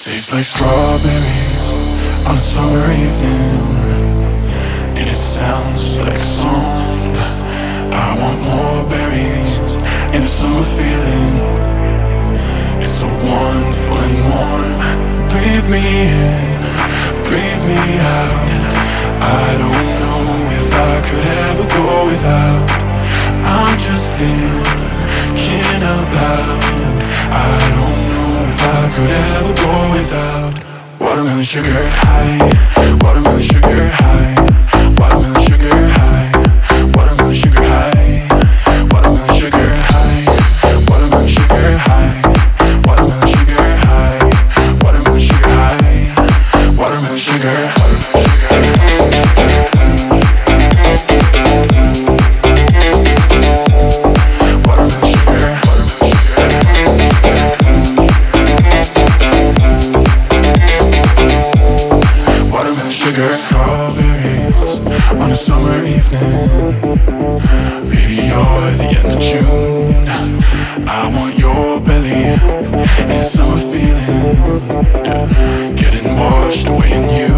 Tastes like strawberries on a summer evening, and it sounds just like a song. I want more berries in a summer feeling. It's so wonderful and warm. Breathe me in, breathe me out. I don't know if I could ever go without. I'm just thinking about. I don't know if I could ever go without. Watermelon sugar high, watermelon sugar high, watermelon sugar high, watermelon sugar high, watermelon sugar high, watermelon sugar high, watermelon sugar high, watermelon sugar high, watermelon sugar. Strawberries on a summer evening. Baby, you're the end of June. I want your belly and a summer feeling, yeah. Getting washed away in you.